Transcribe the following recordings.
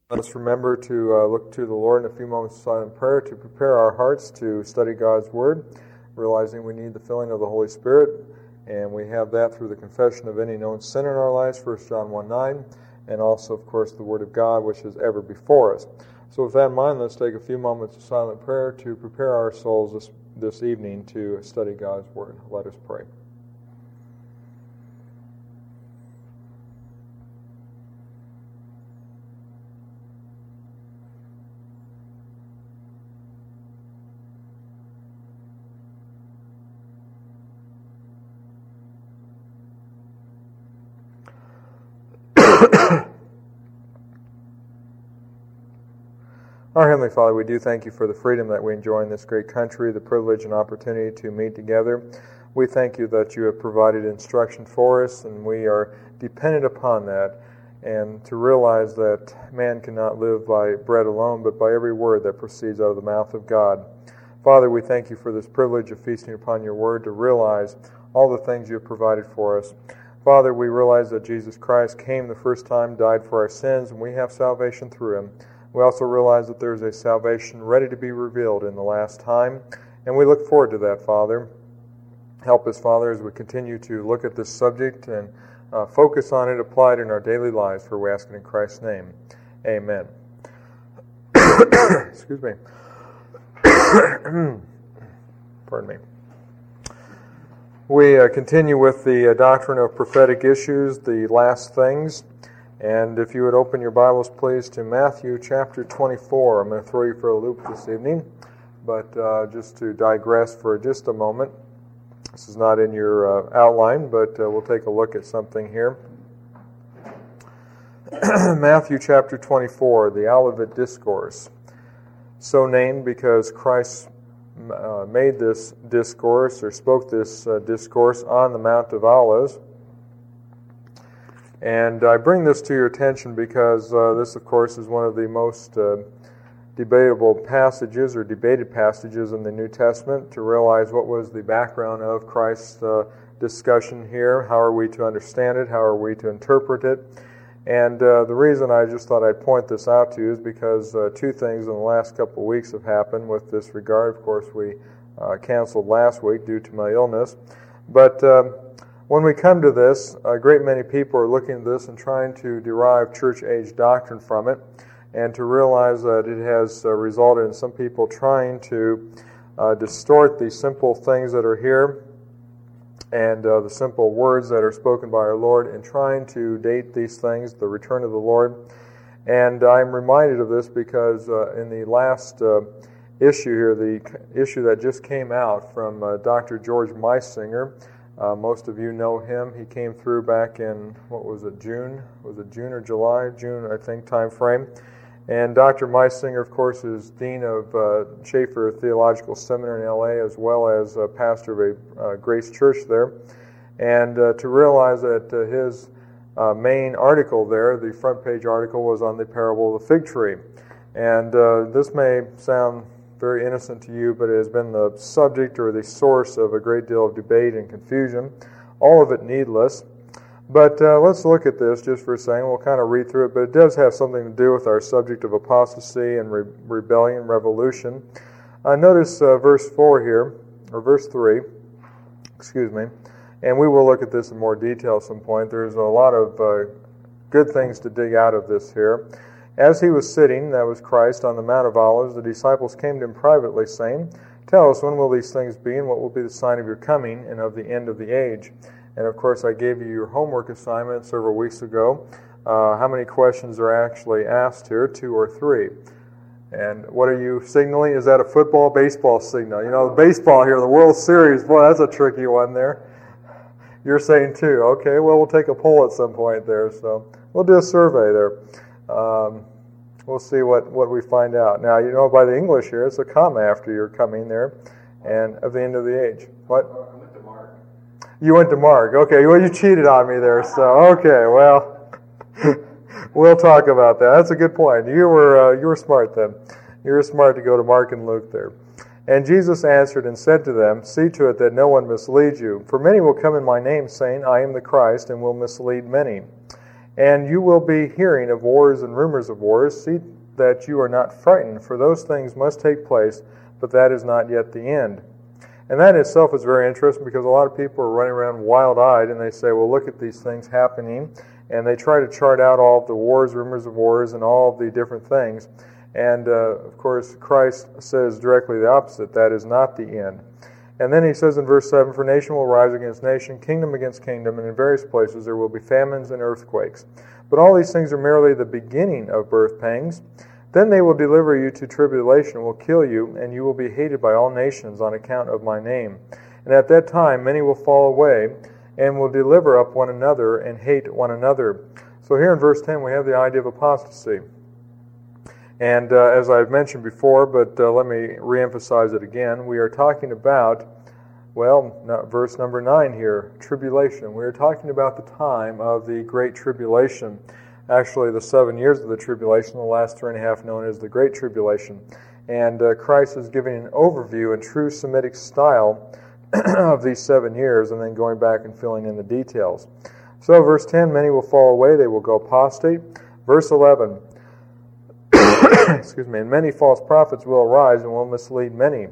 Let us remember to look to the Lord in a few moments of silent prayer to prepare our hearts to study God's Word, realizing we need the filling of the Holy Spirit, and we have that through the confession of any known sin in our lives, 1 John 1:9, and also, of course, the Word of God, which is ever before us. So with that in mind, let's take a few moments of silent prayer to prepare our souls this evening to study God's Word. Let us pray. Our Heavenly Father, we do thank you for the freedom that we enjoy in this great country, the privilege and opportunity to meet together. We thank you that you have provided instruction for us, and we are dependent upon that, and to realize that man cannot live by bread alone, but by every word that proceeds out of the mouth of God. Father, we thank you for this privilege of feasting upon your word, to realize all the things you have provided for us. Father, we realize that Jesus Christ came the first time, died for our sins, and we have salvation through him. We also realize that there is a salvation ready to be revealed in the last time, and we look forward to that, Father. Help us, Father, as we continue to look at this subject and focus on it, apply it in our daily lives, for we ask it in Christ's name. Amen. Excuse me. Pardon me. We continue with the doctrine of prophetic issues, the last things. And if you would open your Bibles, please, to Matthew chapter 24. I'm going to throw you for a loop this evening, but just to digress for just a moment. This is not in your outline, but we'll take a look at something here. Matthew chapter 24, the Olivet Discourse. So named because Christ made this discourse, or spoke this discourse on the Mount of Olives. And I bring this to your attention because this, of course, is one of the most debatable passages or debated passages in the New Testament, to realize what was the background of Christ's discussion here. How are we to understand it? How are we to interpret it? And the reason I just thought I'd point this out to you is because two things in the last couple of weeks have happened with this regard. Of course, we canceled last week due to my illness. But when we come to this, a great many people are looking at this and trying to derive church-age doctrine from it, and to realize that it has resulted in some people trying to distort the simple things that are here and the simple words that are spoken by our Lord, and trying to date these things, the return of the Lord. And I'm reminded of this because in the last issue here, the issue that just came out from Dr. George Meisinger, most of you know him. He came through back in, June? Was it June or July? June, I think, time frame. And Dr. Meisinger, of course, is Dean of Schaeffer Theological Seminary in L.A., as well as pastor of a Grace Church there. And to realize that his main article there, the front page article, was on the parable of the fig tree. And this may sound very innocent to you, but it has been the subject or the source of a great deal of debate and confusion, all of it needless. But let's look at this just for a second. We'll kind of read through it, but it does have something to do with our subject of apostasy and rebellion, revolution. Notice verse 4 here, or verse 3, excuse me, and we will look at this in more detail at some point. There's a lot of good things to dig out of this here. As he was sitting, that was Christ, on the Mount of Olives, the disciples came to him privately, saying, "Tell us, when will these things be, and what will be the sign of your coming and of the end of the age?" And of course, I gave you your homework assignment several weeks ago. How many questions are actually asked here? 2 or 3. And what are you signaling? Is that a football, baseball signal? You know, baseball here, the World Series, boy, that's a tricky one there. You're saying 2. Okay, well, we'll take a poll at some point there. So we'll do a survey there. We'll see what we find out. Now, you know, by the English here, it's a comma after your coming there, and of the end of the age. What? I went to Mark. You went to Mark. Okay, well, you cheated on me there, so, okay, well, we'll talk about that. That's a good point. You were smart then. You were smart to go to Mark and Luke there. And Jesus answered and said to them, "See to it that no one misleads you. For many will come in my name, saying, I am the Christ, and will mislead many. And you will be hearing of wars and rumors of wars. See that you are not frightened, for those things must take place, but that is not yet the end. And that in itself is very interesting, because a lot of people are running around wild-eyed, and they say, well, look at these things happening, and they try to chart out all of the wars, rumors of wars, and all of the different things. And, of course, Christ says directly the opposite. That is not the end. And then he says in verse 7, for nation will rise against nation, kingdom against kingdom, and in various places there will be famines and earthquakes. But all these things are merely the beginning of birth pangs. Then they will deliver you to tribulation, will kill you, and you will be hated by all nations on account of my name. And at that time many will fall away, and will deliver up one another, and hate one another. So here in verse 10 we have the idea of apostasy. And as I've mentioned before, but let me reemphasize it again, we are talking about, verse number 9 here, tribulation. We are talking about the time of the Great Tribulation. Actually, the 7 years of the tribulation, the last 3.5 known as the Great Tribulation. And Christ is giving an overview in true Semitic style of these 7 years, and then going back and filling in the details. So verse 10, many will fall away, they will go apostate. Verse 11, excuse me, and many false prophets will arise and will mislead many.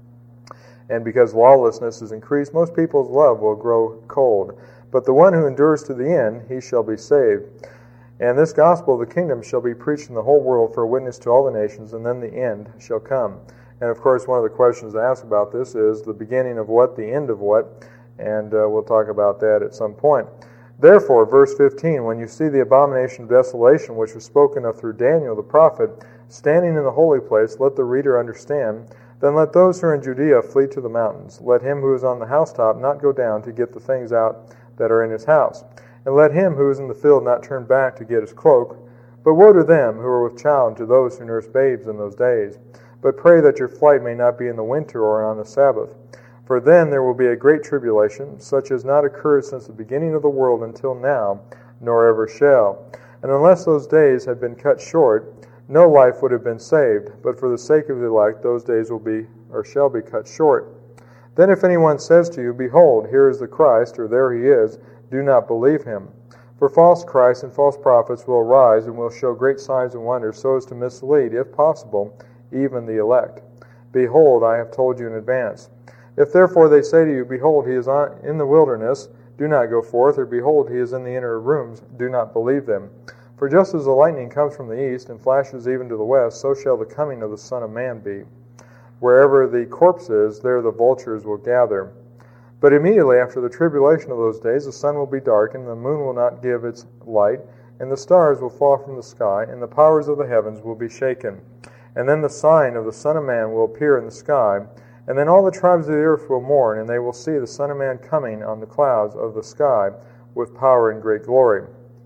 And because lawlessness is increased, most people's love will grow cold. But the one who endures to the end, he shall be saved. And this gospel of the kingdom shall be preached in the whole world for a witness to all the nations, and then the end shall come. And of course, one of the questions to ask about this is the beginning of what, the end of what, and we'll talk about that at some point. Therefore, verse 15, when you see the abomination of desolation, which was spoken of through Daniel the prophet, standing in the holy place, let the reader understand. Then let those who are in Judea flee to the mountains. Let him who is on the housetop not go down to get the things out that are in his house. And let him who is in the field not turn back to get his cloak. But woe to them who are with child, and to those who nurse babes in those days. But pray that your flight may not be in the winter or on the Sabbath. For then there will be a great tribulation, such as not occurred since the beginning of the world until now, nor ever shall. And unless those days had been cut short, no life would have been saved. But for the sake of the elect, those days will be, or shall be, cut short. Then if anyone says to you, behold, here is the Christ, or there he is, do not believe him. For false Christs and false prophets will arise, and will show great signs and wonders, so as to mislead, if possible, even the elect. Behold, I have told you in advance. If therefore they say to you, behold, he is in the wilderness, do not go forth, or behold, he is in the inner rooms, do not believe them. For just as the lightning comes from the east, and flashes even to the west, so shall the coming of the Son of Man be. Wherever the corpse is, there the vultures will gather. But immediately after the tribulation of those days, the sun will be darkened, and the moon will not give its light, and the stars will fall from the sky, and the powers of the heavens will be shaken. And then the sign of the Son of Man will appear in the sky, and then all the tribes of the earth will mourn, and they will see the Son of Man coming on the clouds of the sky with power and great glory.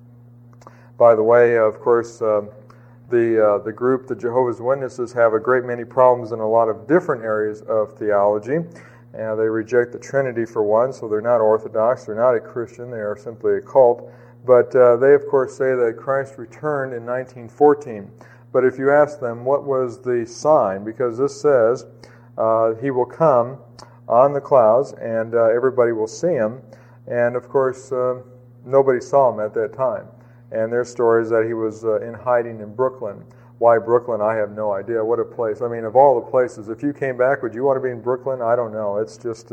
By the way, of course, the group, the Jehovah's Witnesses, have a great many problems in a lot of different areas of theology. And they reject the Trinity for one, so they're not Orthodox, they're not a Christian, they are simply a cult. But they, of course, say that Christ returned in 1914. But if you ask them what was the sign, because this says he will come on the clouds and everybody will see him, and of course nobody saw him at that time. And there's stories that he was in hiding in Brooklyn. Why Brooklyn? I have no idea. What a place. I mean, of all the places, if you came back, would you want to be in Brooklyn? I don't know. It's just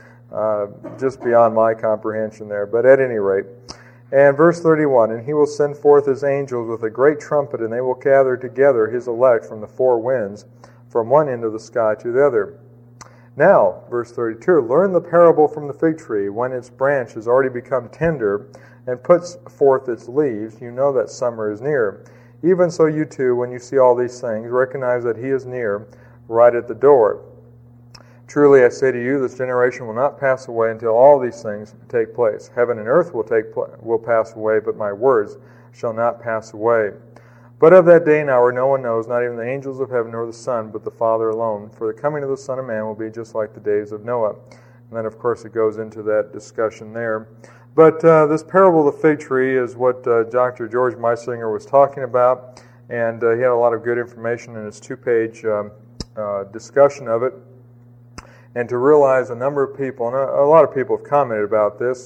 beyond my comprehension there. But at any rate. And verse 31, and he will send forth his angels with a great trumpet, and they will gather together his elect from the four winds, from one end of the sky to the other. Now, verse 32, learn the parable from the fig tree. When its branch has already become tender and puts forth its leaves, you know that summer is near. Even so you too, when you see all these things, recognize that he is near, right at the door. Truly I say to you, this generation will not pass away until all these things take place. Heaven and earth will pass away, but my words shall not pass away. But of that day and hour no one knows, not even the angels of heaven nor the Son, but the Father alone. For the coming of the Son of Man will be just like the days of Noah. And then, of course, it goes into that discussion there. But this parable of the fig tree is what Dr. George Meisinger was talking about, and he had a lot of good information in his 2-page discussion of it. and to realize a number of people, and a lot of people have commented about this,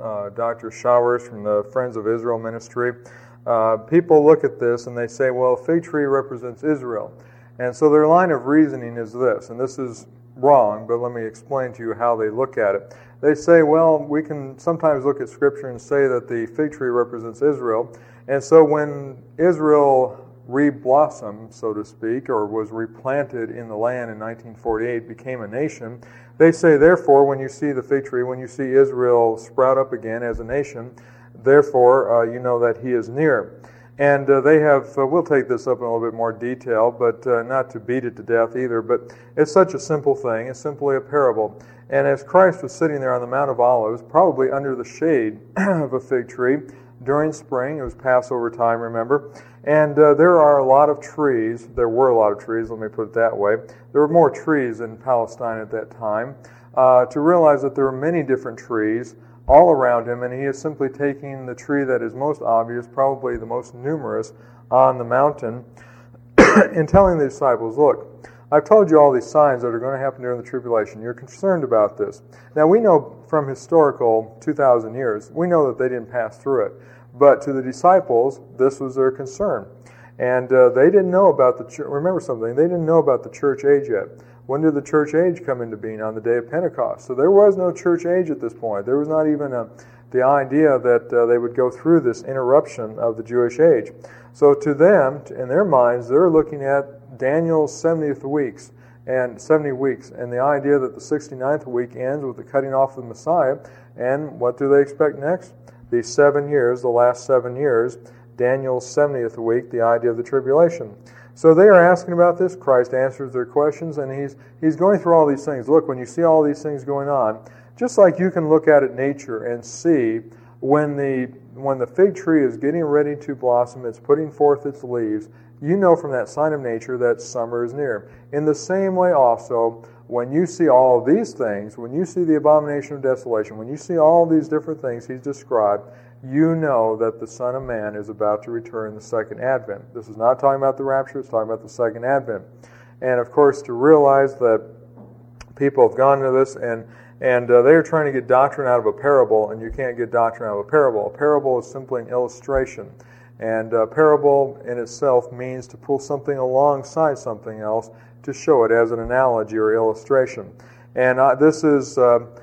Dr. Showers from the Friends of Israel Ministry, people look at this and they say, well, a fig tree represents Israel. And so their line of reasoning is this, and this is wrong, but let me explain to you how they look at it. They say, well, we can sometimes look at Scripture and say that the fig tree represents Israel, and so when Israel re-blossomed, so to speak, or was replanted in the land in 1948, became a nation, they say, therefore, when you see the fig tree, when you see Israel sprout up again as a nation, therefore, you know that he is near. And they have, we'll take this up in a little bit more detail, but not to beat it to death either, but it's such a simple thing. It's simply a parable. And as Christ was sitting there on the Mount of Olives, probably under the shade of a fig tree during spring, it was Passover time, remember, and there are a lot of trees, there were a lot of trees, let me put it that way. There were more trees in Palestine at that time, to realize that there were many different trees all around him, and he is simply taking the tree that is most obvious, probably the most numerous on the mountain, and telling the disciples, look, I've told you all these signs that are going to happen during the tribulation. You're concerned about this. Now, we know from historical 2,000 years, we know that they didn't pass through it. But to the disciples, this was their concern. And they didn't know about the church. Remember something, they didn't know about the church age yet. When did the church age come into being? On the day of Pentecost. So there was no church age at this point. There was not even the idea that they would go through this interruption of the Jewish age. So to them, in their minds, they're looking at Daniel's 70th weeks and 70 weeks, and the idea that the 69th week ends with the cutting off of the Messiah. And what do they expect next? These 7 years, the last 7 years, Daniel's 70th week, the idea of the tribulation. So they are asking about this. Christ answers their questions, and he's going through all these things. Look, when you see all these things going on, just like you can look at nature and see when the fig tree is getting ready to blossom, it's putting forth its leaves, you know from that sign of nature that summer is near. In the same way also, when you see all of these things, when you see the abomination of desolation, when you see all these different things he's described, you know that the Son of Man is about to return the second advent. This is not talking about the rapture, it's talking about the second advent. And of course, to realize that people have gone to this and they're trying to get doctrine out of a parable, and you can't get doctrine out of a parable. A parable is simply an illustration. And a parable in itself means to pull something alongside something else to show it as an analogy or illustration. And this is,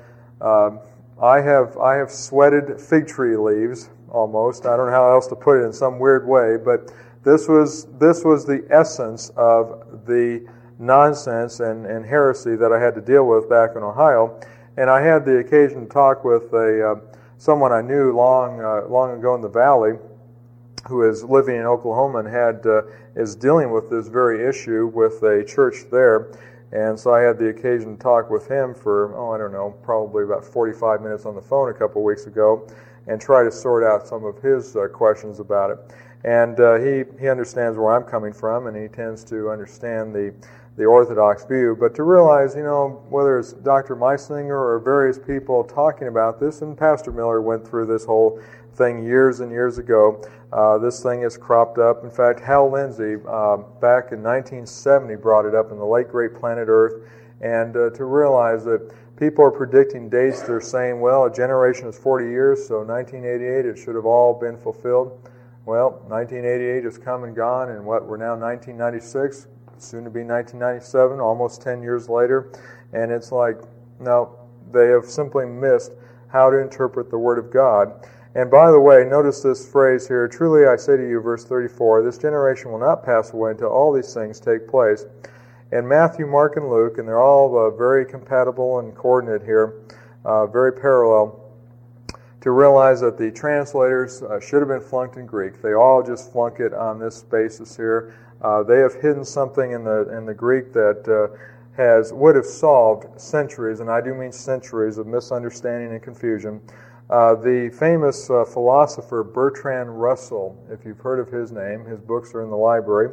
I have sweated fig tree leaves almost. I don't know how else to put it in some weird way, but this was the essence of the nonsense and heresy that I had to deal with back in Ohio. And I had the occasion to talk with someone I knew long ago in the Valley, who is living in Oklahoma and is dealing with this very issue with a church there. And so I had the occasion to talk with him for, probably about 45 minutes on the phone a couple weeks ago and try to sort out some of his questions about it. And he understands where I'm coming from, and he tends to understand the Orthodox view. But to realize, whether it's Dr. Meisslinger or various people talking about this, and Pastor Miller went through this whole thing years and years ago. This thing is cropped up. In fact, Hal Lindsey, back in 1970, brought it up in the late great Planet Earth. And to realize that people are predicting dates, they're saying, well, a generation is 40 years, so 1988, it should have all been fulfilled. Well, 1988 has come and gone, and we're now 1996, soon to be 1997, almost 10 years later. And it's like, no, they have simply missed how to interpret the Word of God. And by the way, notice this phrase here, truly I say to you, verse 34, this generation will not pass away until all these things take place. And Matthew, Mark, and Luke, and they're all very compatible and coordinate here, very parallel, to realize that the translators should have been flunked in Greek. They all just flunk it on this basis here. They have hidden something in the Greek that would have solved centuries, and I do mean centuries, of misunderstanding and confusion. The famous philosopher Bertrand Russell, if you've heard of his name, his books are in the library.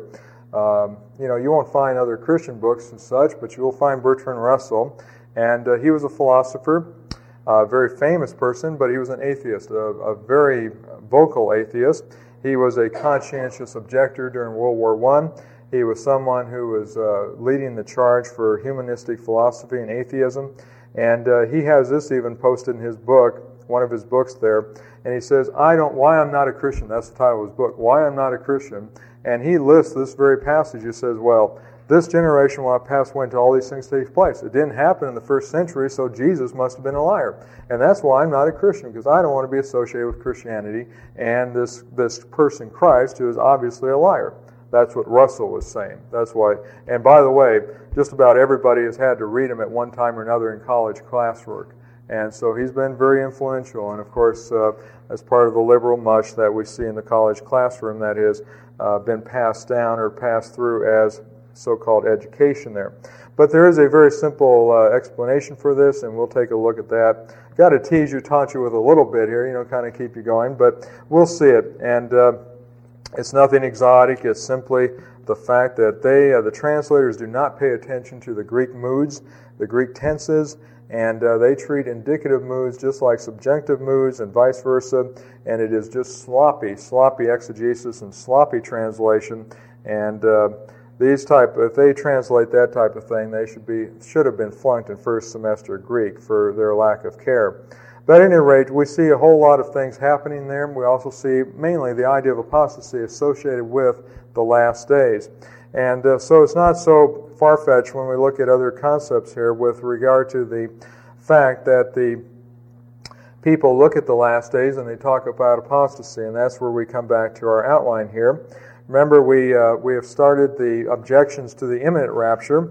You won't find other Christian books and such, but you will find Bertrand Russell. And he was a philosopher, a very famous person, but he was an atheist, a very vocal atheist. He was a conscientious objector during World War I, He was someone who was leading the charge for humanistic philosophy and atheism. And he has this even posted in his book, one of his books there. And he says, Why I'm Not a Christian. That's the title of his book, Why I'm Not a Christian. And he lists this very passage. He says, well, this generation will not pass away until all these things take place. It didn't happen in the first century, so Jesus must have been a liar. And that's why I'm not a Christian, because I don't want to be associated with Christianity and this person Christ, who is obviously a liar. That's what Russell was saying. That's why. And by the way, just about everybody has had to read him at one time or another in college classwork. And so he's been very influential. And of course, as part of the liberal mush that we see in the college classroom that has been passed down or passed through as so-called education there. But there is a very simple explanation for this, and we'll take a look at that. Got to tease you, taunt you with a little bit here, kind of keep you going, but we'll see it. And it's nothing exotic. It's simply the fact that the translators do not pay attention to the Greek moods, the Greek tenses, and they treat indicative moods just like subjunctive moods and vice versa, and it is just sloppy exegesis and sloppy translation. And if they translate that type of thing, they should have been flunked in first semester Greek for their lack of care. But at any rate, we see a whole lot of things happening there. We also see mainly the idea of apostasy associated with the last days. And so it's not so far-fetched when we look at other concepts here with regard to the fact that the people look at the last days and they talk about apostasy, and that's where we come back to our outline here. Remember, we have started the objections to the imminent rapture,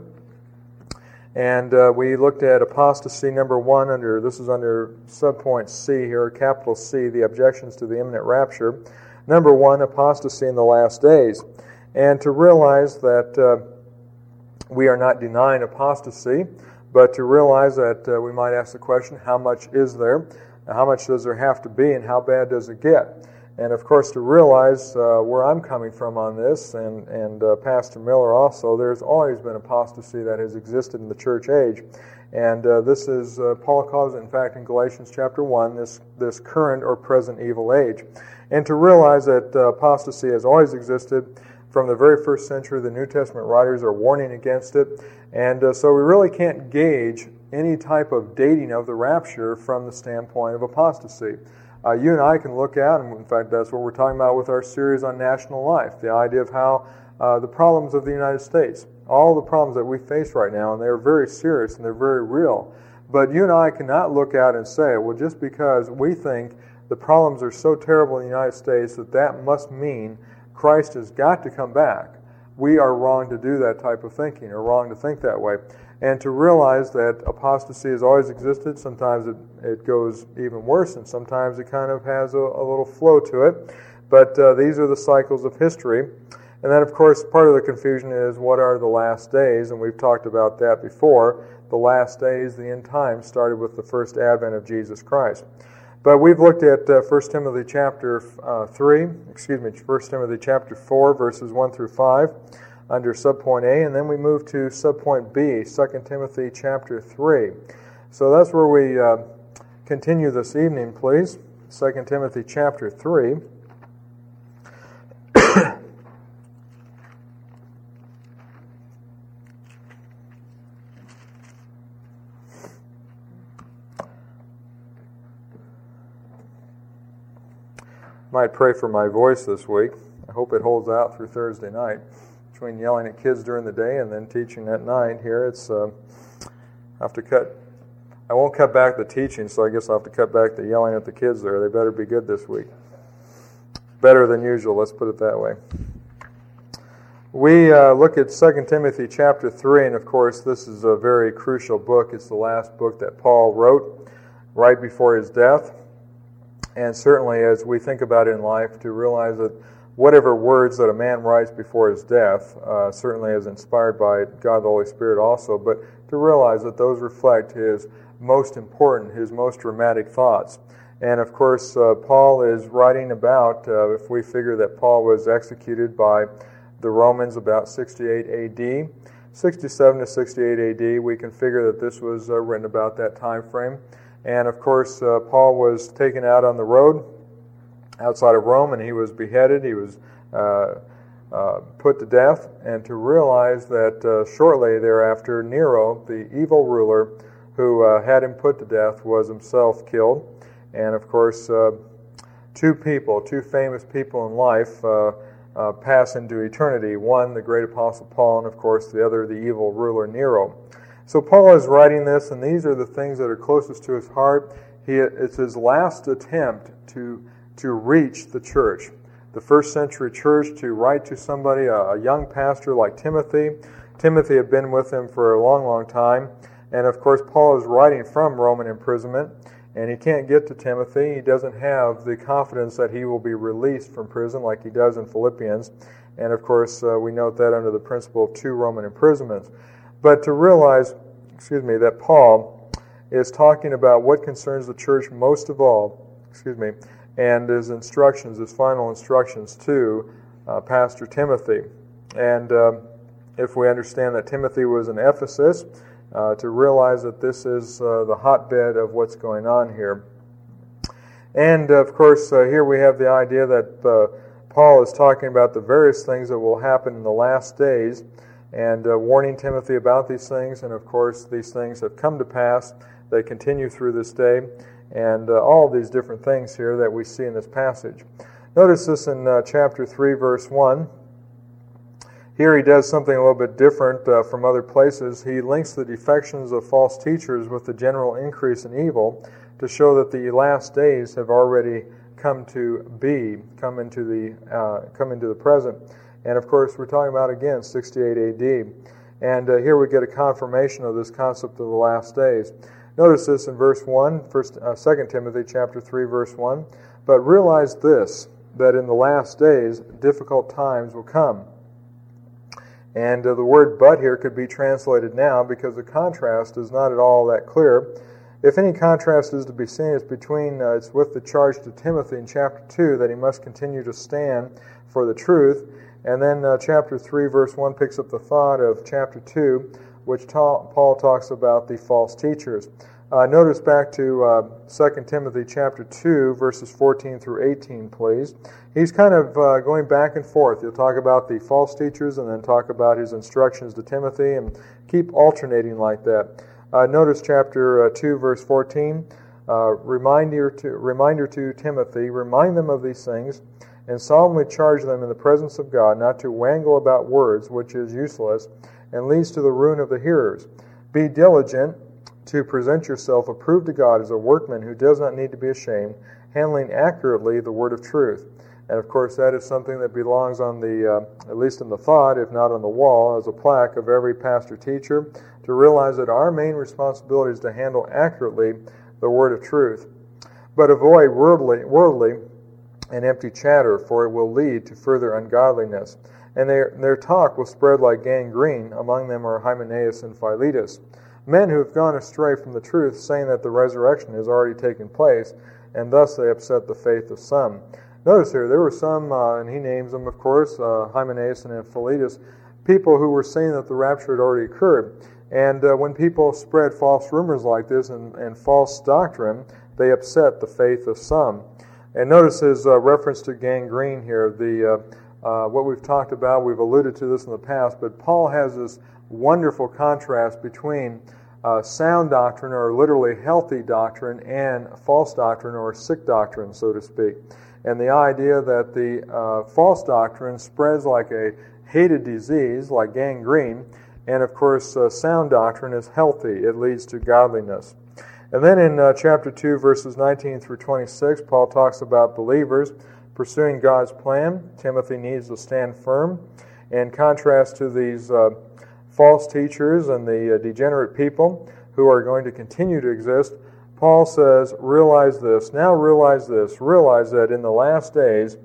and we looked at apostasy number 1 this is under subpoint C here, capital C, the objections to the imminent rapture. Number 1, apostasy in the last days. And to realize that we are not denying apostasy, but to realize that we might ask the question, how much is there? How much does there have to be, and how bad does it get? And of course, to realize where I'm coming from on this, and Pastor Miller also, there's always been apostasy that has existed in the church age. And this is, Paul calls it, in fact, in Galatians chapter 1, this current or present evil age. And to realize that apostasy has always existed from the very first century, the New Testament writers are warning against it. And so we really can't gauge any type of dating of the rapture from the standpoint of apostasy. You and I can look at, and in fact that's what we're talking about with our series on national life, the idea of how the problems of the United States, all the problems that we face right now, and they're very serious and they're very real. But you and I cannot look out and say, well, just because we think the problems are so terrible in the United States that must mean Christ has got to come back. We are wrong to do that type of thinking, or wrong to think that way. And to realize that apostasy has always existed. Sometimes it goes even worse, and sometimes it kind of has a little flow to it. But these are the cycles of history. And then, of course, part of the confusion is what are the last days, and we've talked about that before. The last days, the end times, started with the first advent of Jesus Christ. But we've looked at 1 Timothy chapter 1 Timothy chapter 4, verses 1 through 5. Under subpoint A, and then we move to subpoint B, 2 Timothy chapter 3. So that's where we continue this evening, please. 2 Timothy chapter 3. Might pray for my voice this week. I hope it holds out through Thursday night. Between yelling at kids during the day and then teaching at night here, I won't cut back the teaching, so I guess I'll have to cut back the yelling at the kids there. They better be good this week. Better than usual, let's put it that way. We look at 2 Timothy chapter 3, and of course this is a very crucial book. It's the last book that Paul wrote right before his death. And certainly as we think about it in life, to realize that whatever words that a man writes before his death certainly is inspired by God the Holy Spirit also, but to realize that those reflect his most important, his most dramatic thoughts. And of course, Paul is writing about, if we figure that Paul was executed by the Romans about 68 A.D., 67 to 68 A.D., we can figure that this was written about that time frame. And of course, Paul was taken out on the road outside of Rome, and he was beheaded. He was put to death, and to realize that shortly thereafter Nero, the evil ruler who had him put to death, was himself killed. And of course, two famous people in life pass into eternity. One, the great apostle Paul, and of course the other, the evil ruler Nero. So Paul is writing this, and these are the things that are closest to his heart. It's his last attempt to reach the church, the first century church, to write to somebody, a young pastor like Timothy. Timothy had been with him for a long, long time. And of course, Paul is writing from Roman imprisonment, and he can't get to Timothy. He doesn't have the confidence that he will be released from prison like he does in Philippians. And of course, we note that under the principle of 2 Roman imprisonments. But to realize, that Paul is talking about what concerns the church most of all, and his instructions, his final instructions to Pastor Timothy. And if we understand that Timothy was in Ephesus, to realize that this is the hotbed of what's going on here. And of course, here we have the idea that Paul is talking about the various things that will happen in the last days, and warning Timothy about these things. And of course, these things have come to pass. They continue through this day, and all of these different things here that we see in this passage. Notice this in chapter 3, verse 1. Here he does something a little bit different from other places. He links the defections of false teachers with the general increase in evil to show that the last days have already come into the present. And of course, we're talking about, again, 68 AD. And here we get a confirmation of this concept of the last days. Notice this in verse 1, 2 Timothy chapter 3, verse 1. But realize this, that in the last days difficult times will come. And the word but here could be translated now, because the contrast is not at all that clear. If any contrast is to be seen, it's with the charge to Timothy in chapter 2 that he must continue to stand for the truth. And then chapter 3, verse 1 picks up the thought of chapter 2, which Paul talks about the false teachers. Notice back to 2 Timothy chapter 2, verses 14 through 18, please. He's kind of going back and forth. He'll talk about the false teachers and then talk about his instructions to Timothy, and keep alternating like that. Notice chapter 2, verse 14. Reminder to Timothy, remind them of these things, and solemnly charge them in the presence of God not to wangle about words, which is useless, and leads to the ruin of the hearers. Be diligent to present yourself approved to God as a workman who does not need to be ashamed, handling accurately the word of truth. And of course, that is something that belongs on the, at least in the thought, if not on the wall, as a plaque of every pastor teacher, to realize that our main responsibility is to handle accurately the word of truth. But avoid worldly and empty chatter, for it will lead to further ungodliness. And their talk will spread like gangrene. Among them are Hymenaeus and Philetus, men who have gone astray from the truth, saying that the resurrection has already taken place, and thus they upset the faith of some. Notice here, there were some, and he names them, of course, Hymenaeus and Philetus, people who were saying that the rapture had already occurred. And when people spread false rumors like this and false doctrine, they upset the faith of some. And notice his reference to gangrene here. What we've talked about, we've alluded to this in the past, but Paul has this wonderful contrast between sound doctrine, or literally healthy doctrine, and false doctrine, or sick doctrine, so to speak. And the idea that the false doctrine spreads like a hated disease, like gangrene, and of course sound doctrine is healthy. It leads to godliness. And then in chapter 2, verses 19 through 26, Paul talks about believers pursuing God's plan. Timothy needs to stand firm. In contrast to these false teachers and the degenerate people who are going to continue to exist, Paul says, realize this. Now realize this. Realize that in the last days,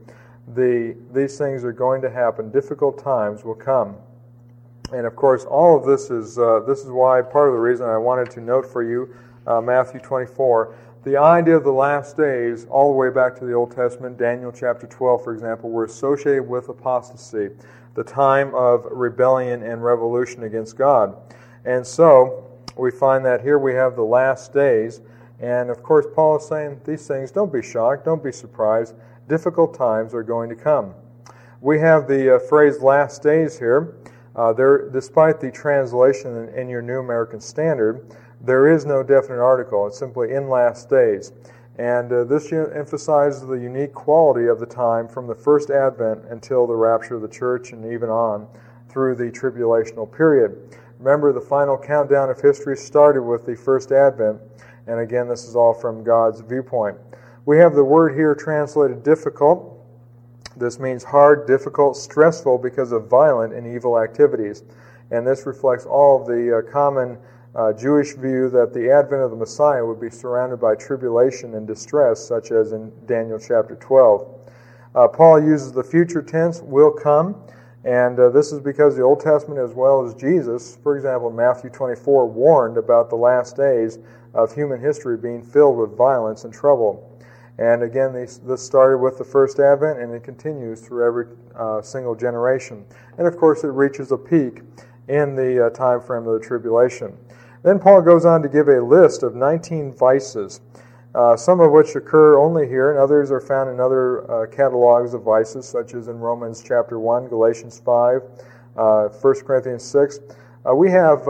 these things are going to happen. Difficult times will come. And of course, all of this is why, part of the reason I wanted to note for you Matthew 24. The idea of the last days, all the way back to the Old Testament, Daniel chapter 12, for example, were associated with apostasy, the time of rebellion and revolution against God. And so, we find that here we have the last days, and of course Paul is saying these things, don't be shocked, don't be surprised, difficult times are going to come. We have the phrase last days here. Despite the translation in your New American Standard, there is no definite article. It's simply in last days. And this emphasizes the unique quality of the time from the first advent until the rapture of the church and even on through the tribulational period. Remember, the final countdown of history started with the first advent. And again, this is all from God's viewpoint. We have the word here translated difficult. This means hard, difficult, stressful because of violent and evil activities. And this reflects all of the common Jewish view that the advent of the Messiah would be surrounded by tribulation and distress, such as in Daniel chapter 12. Paul uses the future tense, will come, and this is because the Old Testament as well as Jesus, for example, Matthew 24, warned about the last days of human history being filled with violence and trouble. And again, this started with the first advent, and it continues through every single generation. And of course, it reaches a peak in the time frame of the tribulation. Then Paul goes on to give a list of 19 vices, some of which occur only here, and others are found in other catalogs of vices, such as in Romans chapter 1, Galatians 5, 1 Corinthians 6. We have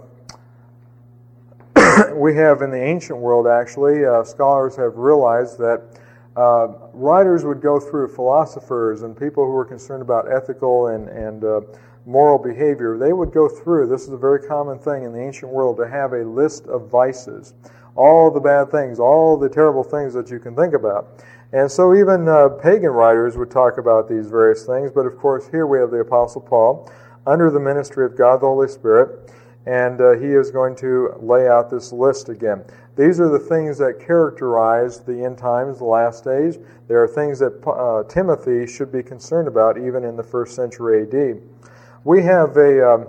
in the ancient world, actually, scholars have realized that writers would go through, philosophers and people who were concerned about ethical and moral behavior, they would go through, this is a very common thing in the ancient world, to have a list of vices, all the bad things, all the terrible things that you can think about. And so even pagan writers would talk about these various things, but of course here we have the Apostle Paul, under the ministry of God the Holy Spirit, and he is going to lay out this list again. These are the things that characterize the end times, the last days. There are things that Timothy should be concerned about even in the 1st century A.D. We have I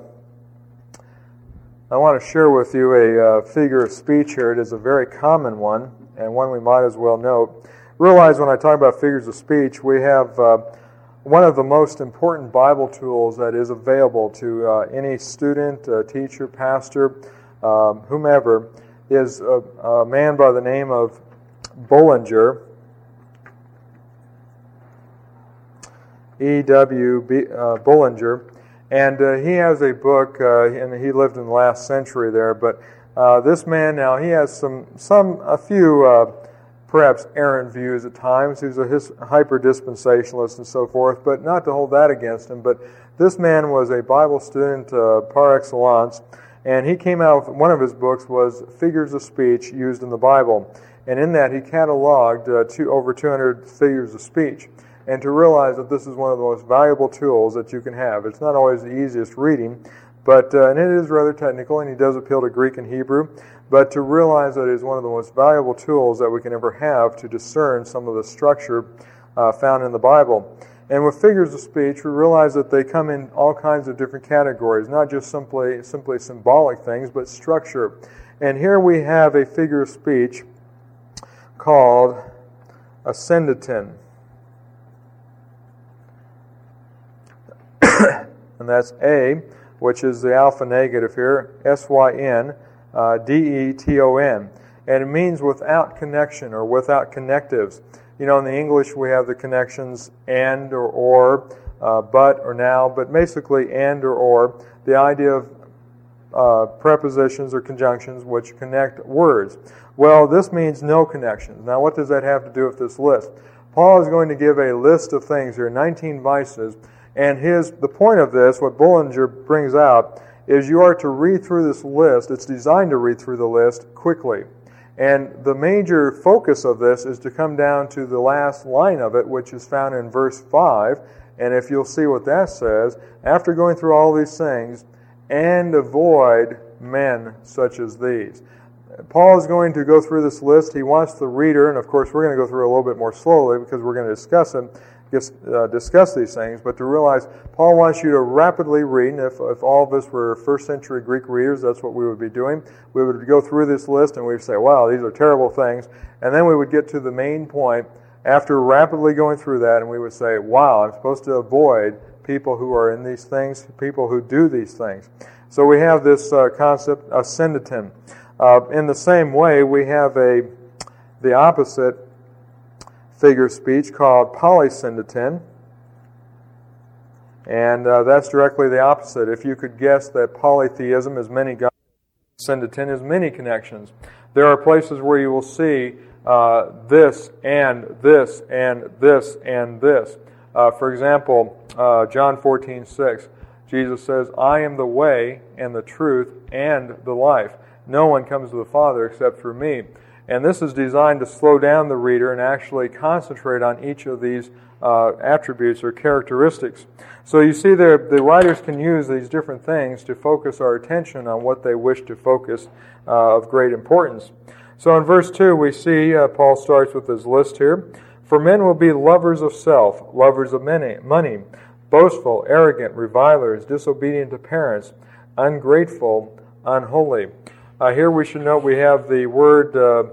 want to share with you a figure of speech here. It is a very common one, and one we might as well note. Realize when I talk about figures of speech, we have one of the most important Bible tools that is available to any student, teacher, pastor, whomever, is a man by the name of Bullinger, E.W. Bullinger. And he has a book, and he lived in the last century there, but this man now, he has a few perhaps errant views at times. He's a hyper-dispensationalist and so forth, but not to hold that against him. But this man was a Bible student par excellence, and he came out with, one of his books was Figures of Speech Used in the Bible. And in that, he cataloged over 200 figures of speech. And to realize that this is one of the most valuable tools that you can have. It's not always the easiest reading, but and it is rather technical, and he does appeal to Greek and Hebrew. But to realize that it is one of the most valuable tools that we can ever have to discern some of the structure found in the Bible. And with figures of speech, we realize that they come in all kinds of different categories, not just simply symbolic things, but structure. And here we have a figure of speech called a syndeton. And that's A, which is the alpha negative here, S-Y-N, D-E-T-O-N. And it means without connection or without connectives. You know, in the English we have the connections and or, but or now, but basically and or, the idea of prepositions or conjunctions which connect words. Well, this means no connections. Now, what does that have to do with this list? Paul is going to give a list of things here, 19 vices, and the point of this, what Bullinger brings out, is you are to read through this list. It's designed to read through the list quickly. And the major focus of this is to come down to the last line of it, which is found in verse 5. And if you'll see what that says, after going through all these things, and avoid men such as these. Paul is going to go through this list. He wants the reader, and of course we're going to go through it a little bit more slowly because we're going to discuss these things, but to realize Paul wants you to rapidly read, and if all of us were first century Greek readers, that's what we would be doing. We would go through this list and we'd say, wow, these are terrible things, and then we would get to the main point after rapidly going through that, and we would say, wow, I'm supposed to avoid people who are in these things, people who do these things. So we have this concept of syndeton. In the same way, we have the opposite figure of speech called polysyndeton. And that's directly the opposite. If you could guess that polytheism is many gods, Ascenditon is many connections. There are places where you will see this and this and this and this. For example, John 14:6, Jesus says, "I am the way and the truth and the life. No one comes to the Father except through me." And this is designed to slow down the reader and actually concentrate on each of these attributes or characteristics. So you see there, the writers can use these different things to focus our attention on what they wish to focus of great importance. So in verse 2 we see Paul starts with his list here. "For men will be lovers of self, lovers of money, boastful, arrogant, revilers, disobedient to parents, ungrateful, unholy." Here we should note we have the word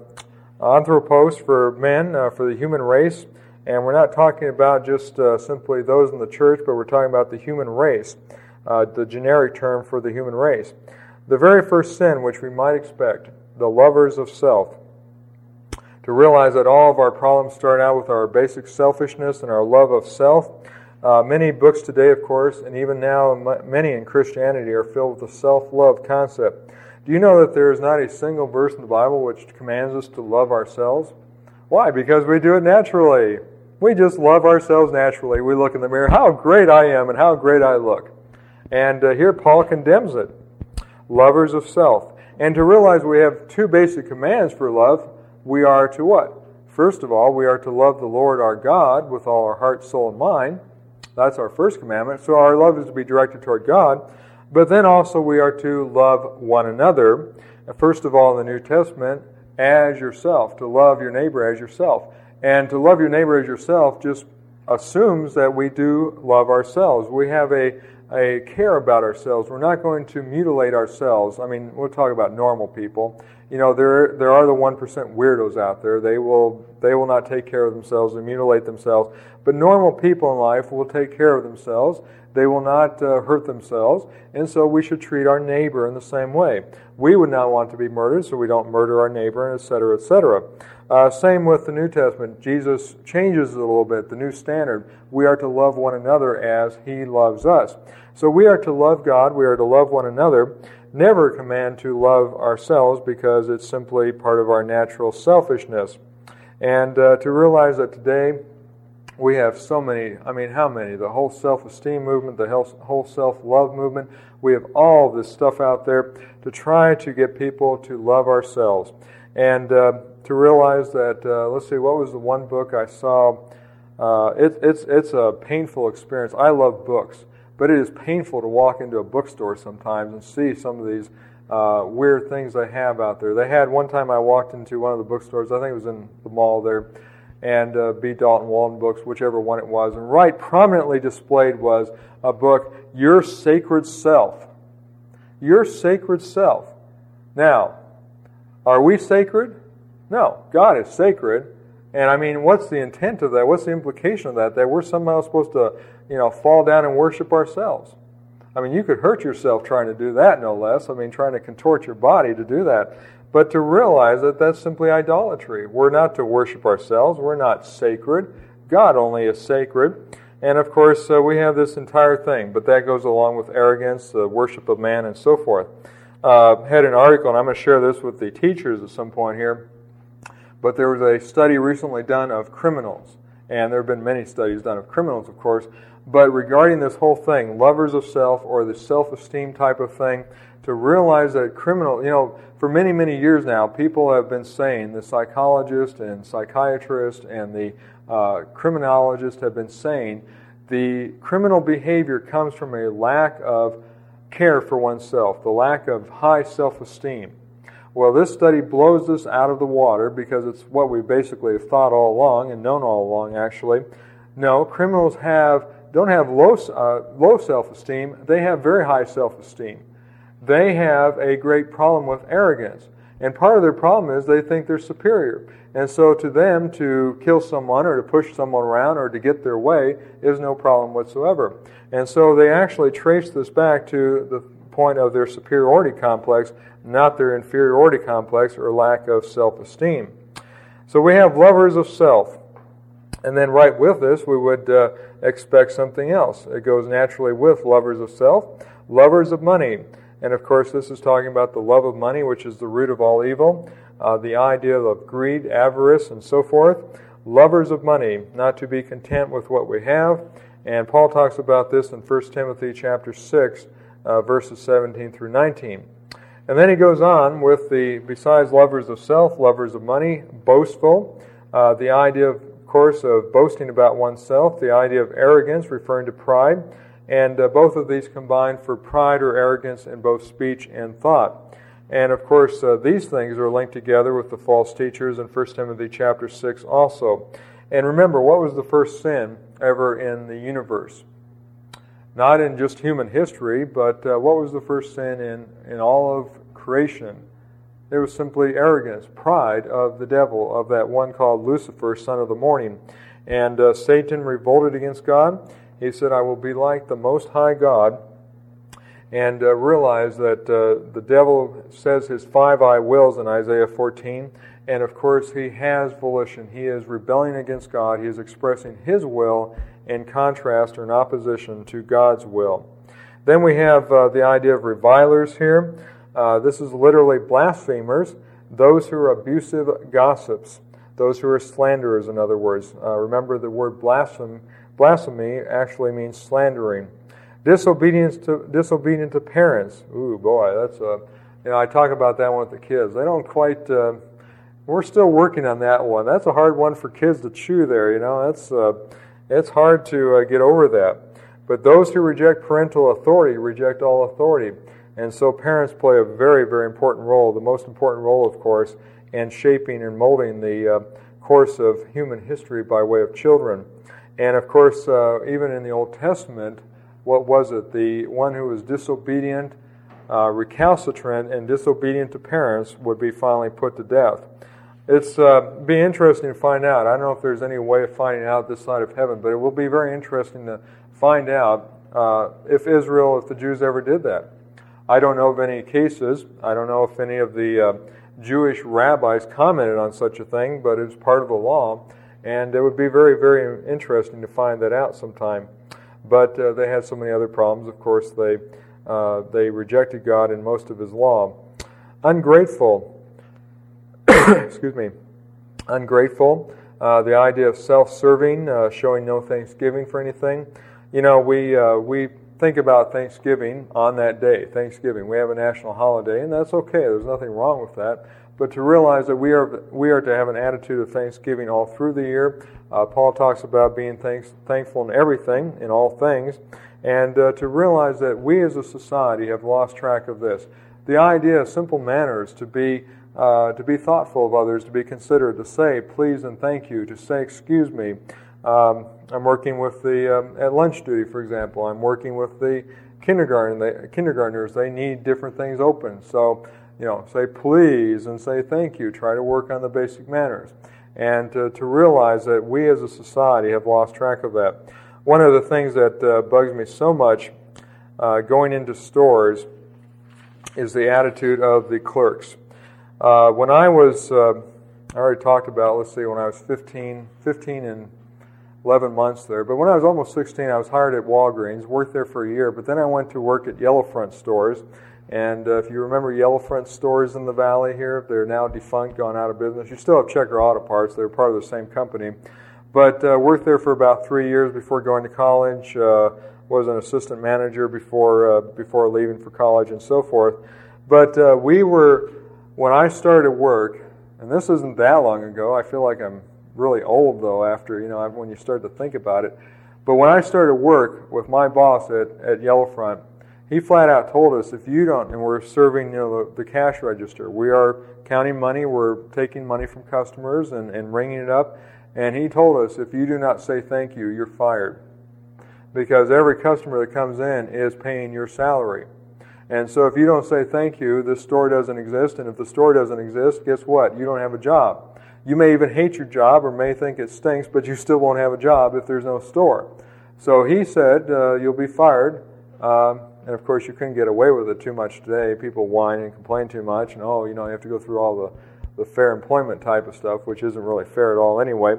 anthropos for men, for the human race. And we're not talking about just simply those in the church, but we're talking about the human race, the generic term for the human race. The very first sin which we might expect, the lovers of self. To realize that all of our problems start out with our basic selfishness and our love of self. Many books today, of course, and even now many in Christianity are filled with the self-love concept. Do you know that there is not a single verse in the Bible which commands us to love ourselves? Why? Because we do it naturally. We just love ourselves naturally. We look in the mirror, how great I am and how great I look. And here Paul condemns it. Lovers of self. And to realize we have two basic commands for love, we are to what? First of all, we are to love the Lord our God with all our heart, soul, and mind. That's our first commandment. So our love is to be directed toward God. But then also we are to love one another. First of all in the New Testament, as yourself. To love your neighbor as yourself. And to love your neighbor as yourself just assumes that we do love ourselves. We have a care about ourselves. We're not going to mutilate ourselves. I mean, we'll talk about normal people. You know, there are the 1% weirdos out there. They will not take care of themselves and mutilate themselves. But normal people in life will take care of themselves. They will not hurt themselves. And so we should treat our neighbor in the same way. We would not want to be murdered, so we don't murder our neighbor, etc., etc. Same with the New Testament. Jesus changes it a little bit, the new standard. We are to love one another as He loves us. So we are to love God, we are to love one another, never command to love ourselves because it's simply part of our natural selfishness. And to realize that today we have so many, I mean, how many? The whole self-esteem movement, the whole self-love movement. We have all this stuff out there to try to get people to love ourselves. And to realize that, let's see, what was the one book I saw? It's a painful experience. I love books, but it is painful to walk into a bookstore sometimes and see some of these weird things they have out there. They had, one time I walked into one of the bookstores, I think it was in the mall there, and B. Dalton Walden books, whichever one it was, and right prominently displayed was a book, Your Sacred Self. Your Sacred Self. Now, are we sacred? No, God is sacred. And I mean, what's the intent of that? What's the implication of that? That we're somehow supposed to, fall down and worship ourselves. I mean, you could hurt yourself trying to do that, no less. I mean, trying to contort your body to do that. But to realize that that's simply idolatry. We're not to worship ourselves. We're not sacred. God only is sacred. And of course, we have this entire thing. But that goes along with arrogance, the worship of man, and so forth. Had an article, and I'm going to share this with the teachers at some point here. But there was a study recently done of criminals. And there have been many studies done of criminals, of course. But regarding this whole thing, lovers of self or the self-esteem type of thing, to realize that criminal, for many, many years now, people have been saying, the psychologists and psychiatrists and the criminologists have been saying, the criminal behavior comes from a lack of care for oneself, the lack of high self-esteem. Well, this study blows this out of the water because it's what we basically have thought all along and known all along, actually. No, criminals don't have low self-esteem. They have very high self-esteem. They have a great problem with arrogance. And part of their problem is they think they're superior. And so to them, to kill someone or to push someone around or to get their way is no problem whatsoever. And so they actually trace this back to the point of their superiority complex, not their inferiority complex or lack of self-esteem. So we have lovers of self. And then right with this, we would expect something else. It goes naturally with lovers of self, lovers of money. And of course, this is talking about the love of money, which is the root of all evil, the idea of greed, avarice, and so forth. Lovers of money, not to be content with what we have. And Paul talks about this in 1 Timothy chapter 6, verses 17 through 19. And then he goes on with besides lovers of self, lovers of money, boastful, the idea, of course, of boasting about oneself, the idea of arrogance, referring to pride, and both of these combine for pride or arrogance in both speech and thought. And of course, these things are linked together with the false teachers in 1 Timothy chapter 6 also. And remember, what was the first sin ever in the universe? Not in just human history, but what was the first sin in all of creation? It was simply arrogance, pride of the devil, of that one called Lucifer, son of the morning. And Satan revolted against God. He said, I will be like the Most High God. And realize that the devil says his 5 I wills in Isaiah 14. And of course, he has volition. He is rebelling against God. He is expressing his will in contrast or in opposition to God's will. Then we have the idea of revilers here. This is literally blasphemers, those who are abusive gossips, those who are slanderers, in other words. Remember, the word blasphemy actually means slandering. Disobedient to parents. Ooh, boy, that's I talk about that one with the kids. They don't quite. We're still working on that one. That's a hard one for kids to chew. There, it's hard to get over that. But those who reject parental authority reject all authority, and so parents play a very, very important role. The most important role, of course, in shaping and molding the course of human history by way of children. And of course, even in the Old Testament, what was it? The one who was disobedient, recalcitrant, and disobedient to parents would be finally put to death. It's be interesting to find out. I don't know if there's any way of finding out this side of heaven, but it will be very interesting to find out if the Jews ever did that. I don't know of any cases. I don't know if any of the Jewish rabbis commented on such a thing, but it's part of the law, and it would be very, very interesting to find that out sometime. But they had so many other problems. Of course, they rejected God in most of His law. Ungrateful. Excuse me. Ungrateful. The idea of self-serving, showing no thanksgiving for anything. We think about Thanksgiving on that day, Thanksgiving. We have a national holiday, and that's okay. There's nothing wrong with that. But to realize that we are to have an attitude of thanksgiving all through the year. Paul talks about being thankful in everything, in all things, and to realize that we as a society have lost track of this. The idea of simple manners, to be thoughtful of others, to be considerate, to say please and thank you, to say excuse me. I'm working with at lunch duty, for example. I'm working with the kindergartners. They need different things open. So, say please and say thank you. Try to work on the basic manners. And to realize that we as a society have lost track of that. One of the things that bugs me so much going into stores is the attitude of the clerks. When I was, I already talked about, when I was 15 and 11 months there. But when I was almost 16, I was hired at Walgreens, worked there for a year, but then I went to work at Yellowfront stores. And if you remember Yellowfront stores in the valley here, they're now defunct, gone out of business. You still have Checker Auto Parts. They're part of the same company. But worked there for about 3 years before going to college. Was an assistant manager before leaving for college and so forth. But when I started work, and this isn't that long ago, I feel like I'm really old though after, when you start to think about it. But when I started work with my boss at Yellowfront, he flat out told us, if you don't, and we're serving the cash register, we are counting money, we're taking money from customers and ringing it up, and he told us, if you do not say thank you, you're fired. Because every customer that comes in is paying your salary. And so if you don't say thank you, this store doesn't exist, and if the store doesn't exist, guess what? You don't have a job. You may even hate your job or may think it stinks, but you still won't have a job if there's no store. So he said, you'll be fired. And of course, you couldn't get away with it too much today. People whine and complain too much, and you have to go through all the fair employment type of stuff, which isn't really fair at all anyway.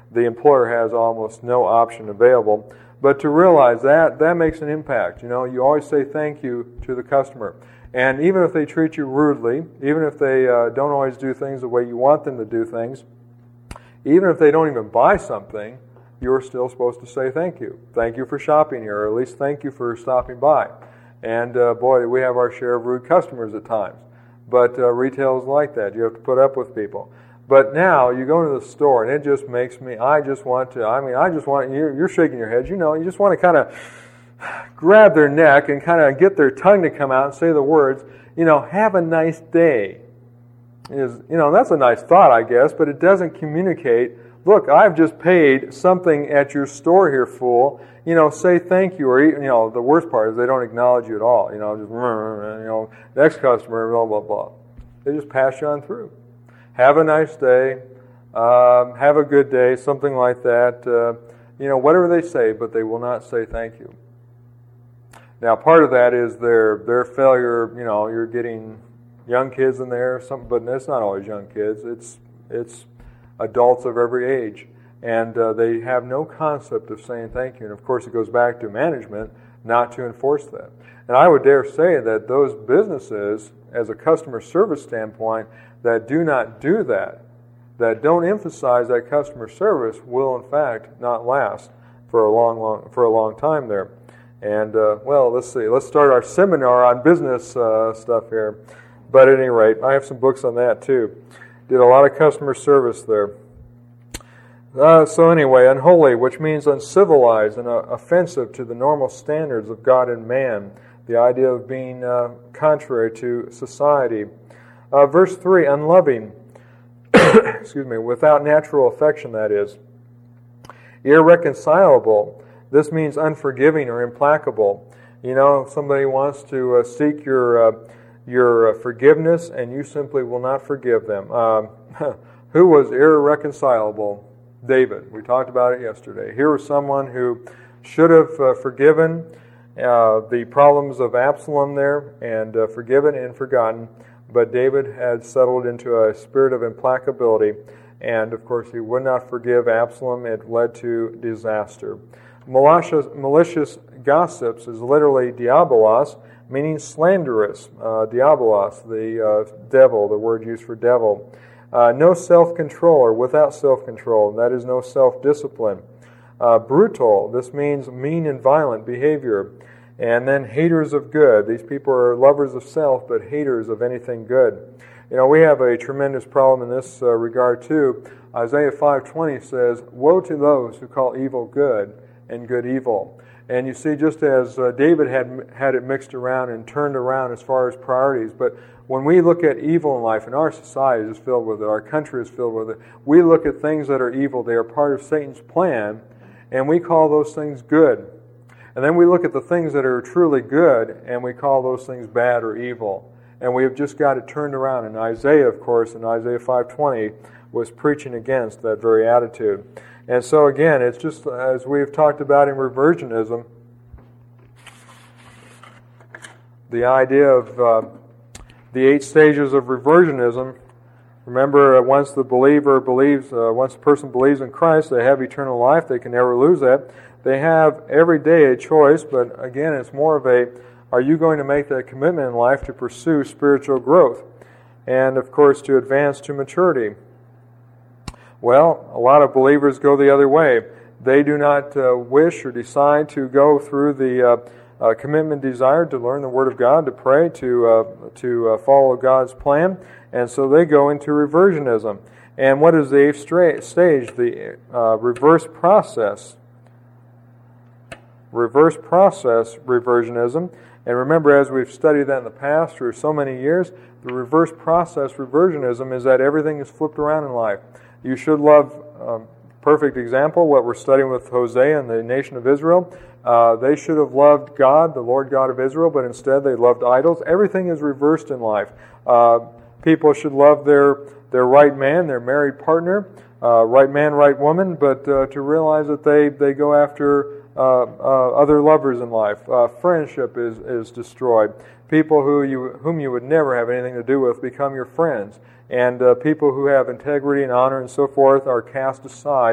the employer has almost no option available. But to realize that makes an impact. You always say thank you to the customer. And even if they treat you rudely, even if they don't always do things the way you want them to do things, even if they don't even buy something, you're still supposed to say thank you. Thank you for shopping here, or at least thank you for stopping by. And boy, we have our share of rude customers at times. But retail is like that. You have to put up with people. But now you go into the store, and it just makes me, you're shaking your head. You just want to kind of grab their neck and kind of get their tongue to come out and say the words, have a nice day. That's a nice thought, I guess, but it doesn't communicate, look, I've just paid something at your store here, fool. Say thank you, or, the worst part is they don't acknowledge you at all. Just, next customer, blah, blah, blah. They just pass you on through. Have a nice day, have a good day, something like that. Whatever they say, but they will not say thank you. Now, part of that is their failure. You're getting young kids in there, but it's not always young kids. It's adults of every age, and they have no concept of saying thank you. And of course, it goes back to management not to enforce that. And I would dare say that those businesses, as a customer service standpoint, that do not do that don't emphasize that customer service, will in fact not last for a long time there. And let's see. Let's start our seminar on business stuff here. But at any rate, I have some books on that too. Did a lot of customer service there. So anyway, unholy, which means uncivilized and offensive to the normal standards of God and man. The idea of being contrary to society. Verse 3, unloving. Excuse me, without natural affection, that is. Irreconcilable. This means unforgiving or implacable. Somebody wants to seek your forgiveness, and you simply will not forgive them. Who was irreconcilable? David. We talked about it yesterday. Here was someone who should have forgiven the problems of Absalom there, and forgiven and forgotten, but David had settled into a spirit of implacability, and of course he would not forgive Absalom. It led to disaster. Malicious gossips is literally diabolos, meaning slanderous. Diabolos, the devil, the word used for devil. No self-control, or without self-control, that is no self-discipline. Brutal, this means mean and violent behavior. And then haters of good. These people are lovers of self, but haters of anything good. We have a tremendous problem in this regard too. Isaiah 5:20 says, "Woe to those who call evil good and good evil." And you see, just as David had it mixed around and turned around as far as priorities, but when we look at evil in life, and our society is filled with it, our country is filled with it, we look at things that are evil. They are part of Satan's plan, and we call those things good. And then we look at the things that are truly good, and we call those things bad or evil. And we have just got it turned around. And Isaiah, of course, in Isaiah 5:20, was preaching against that very attitude. And so again, it's just as we've talked about in reversionism, the idea of the 8 stages of reversionism. Remember, once the person believes in Christ, they have eternal life. They can never lose that. They have every day a choice, but again, it's more of are you going to make that commitment in life to pursue spiritual growth? And, of course, to advance to maturity. Well, a lot of believers go the other way. They do not wish or decide to go through the commitment desired to learn the Word of God, to pray, to follow God's plan, and so they go into reversionism. And what is the 8th stage? The reverse process. Reverse process reversionism. And remember, as we've studied that in the past for so many years, the reverse process reversionism is that everything is flipped around in life. You should love, perfect example, what we're studying with Hosea and the nation of Israel. They should have loved God, the Lord God of Israel, but instead they loved idols. Everything is reversed in life. People should love their right man, their married partner, right man, right woman, but to realize that they go after other lovers in life. Friendship is destroyed. People whom you would never have anything to do with become your friends. And people who have integrity and honor and so forth are cast aside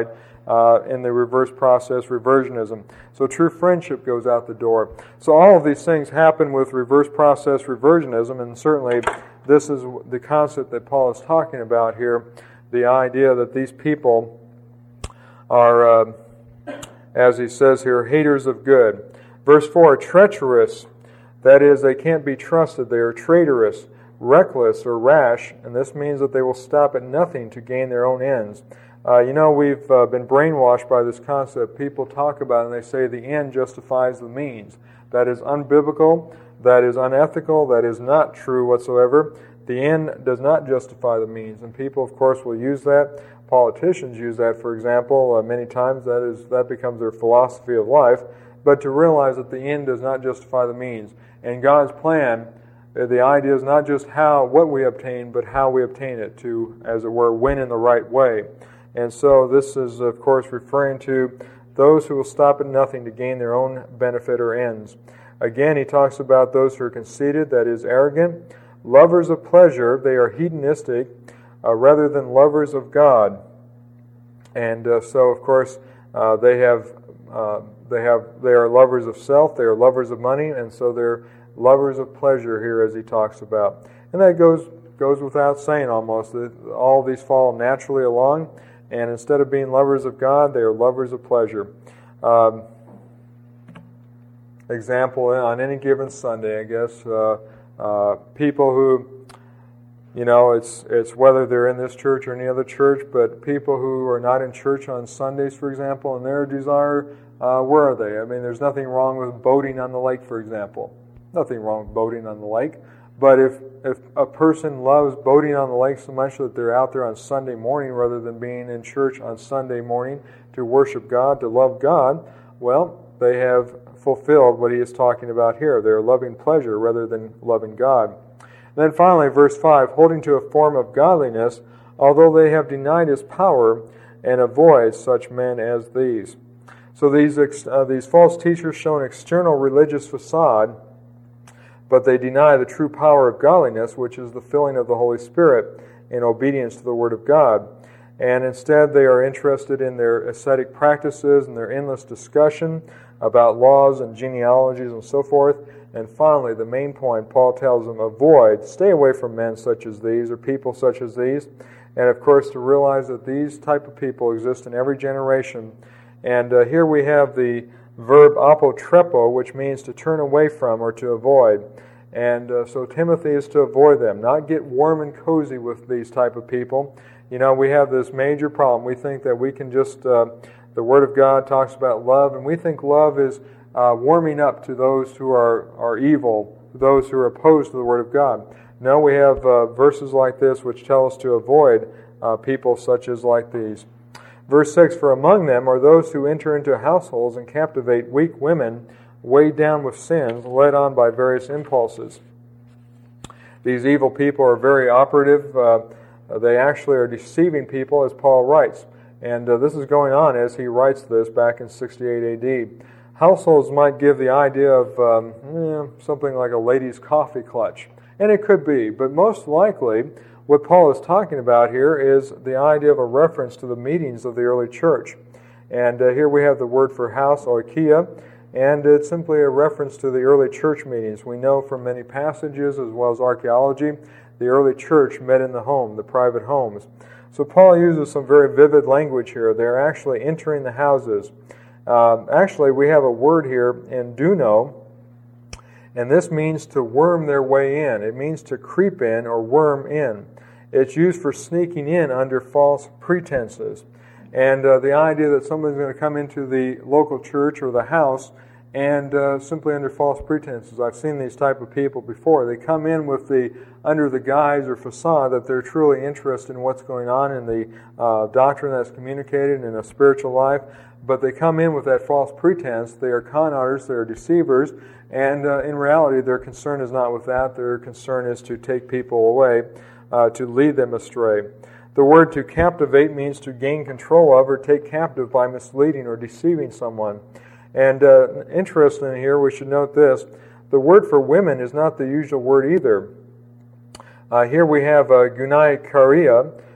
in the reverse process, reversionism. So true friendship goes out the door. So all of these things happen with reverse process reversionism, and certainly this is the concept that Paul is talking about here, the idea that these people are, as he says here, haters of good. Verse 4, treacherous, that is, they can't be trusted. They are traitorous, reckless, or rash, and this means that they will stop at nothing to gain their own ends. We've been brainwashed by this concept. People talk about it and they say the end justifies the means. That is unbiblical, that is unethical, that is not true whatsoever. The end does not justify the means, and people, of course, will use that. Politicians use that, for example, many times. That becomes their philosophy of life. But to realize that the end does not justify the means. In God's plan, the idea is not just what we obtain, but how we obtain it to, as it were, win in the right way. And so this is, of course, referring to those who will stop at nothing to gain their own benefit or ends. Again, he talks about those who are conceited, that is, arrogant, lovers of pleasure. They are hedonistic rather than lovers of God. And so, of course, they are lovers of self. They are lovers of money, and so they're lovers of pleasure here, as he talks about. And that goes without saying almost, that all these fall naturally along. And instead of being lovers of God, they are lovers of pleasure. Example, on any given Sunday, I guess, people who, it's whether they're in this church or any other church, but people who are not in church on Sundays, for example, and their desire, where are they? I mean, there's nothing wrong with boating on the lake, for example. Nothing wrong with boating on the lake. But if a person loves boating on the lake so much that they're out there on Sunday morning rather than being in church on Sunday morning to worship God, to love God, well, they have fulfilled what he is talking about here. They're loving pleasure rather than loving God. And then finally, verse 5, holding to a form of godliness, although they have denied his power, and avoid such men as these. So these false teachers show an external religious facade, but they deny the true power of godliness, which is the filling of the Holy Spirit in obedience to the Word of God. And instead they are interested in their ascetic practices and their endless discussion about laws and genealogies and so forth. And finally, the main point, Paul tells them, stay away from men such as these, or people such as these. And of course, to realize that these type of people exist in every generation. And here we have the verb apotrepo, which means to turn away from or to avoid. And so Timothy is to avoid them, not get warm and cozy with these type of people. We have this major problem. We think that we can just, the Word of God talks about love, and we think love is warming up to those who are evil, those who are opposed to the Word of God. No, we have verses like this which tell us to avoid people such as like these. Verse 6, for among them are those who enter into households and captivate weak women, weighed down with sins, led on by various impulses. These evil people are very operative. They actually are deceiving people, as Paul writes. And this is going on as he writes this back in 68 AD. Households might give the idea of something like a lady's coffee clutch. And it could be, but most likely what Paul is talking about here is the idea of a reference to the meetings of the early church. And here we have the word for house, oikia, and it's simply a reference to the early church meetings. We know from many passages as well as archaeology, the early church met in the home, the private homes. So Paul uses some very vivid language here. They're actually entering the houses. Actually, we have a word here in duno, and this means to worm their way in. It means to creep in or worm in. It's used for sneaking in under false pretenses. And the idea that somebody's going to come into the local church or the house and simply under false pretenses. I've seen these type of people before. They come in with under the guise or facade that they're truly interested in what's going on in the doctrine that's communicated in a spiritual life, but they come in with that false pretense. They are con artists, they are deceivers, and in reality their concern is not with that. Their concern is to take people away, to lead them astray. The word to captivate means to gain control of or take captive by misleading or deceiving someone. And interestingly here, we should note this. The word for women is not the usual word either. Here we have gunai karia,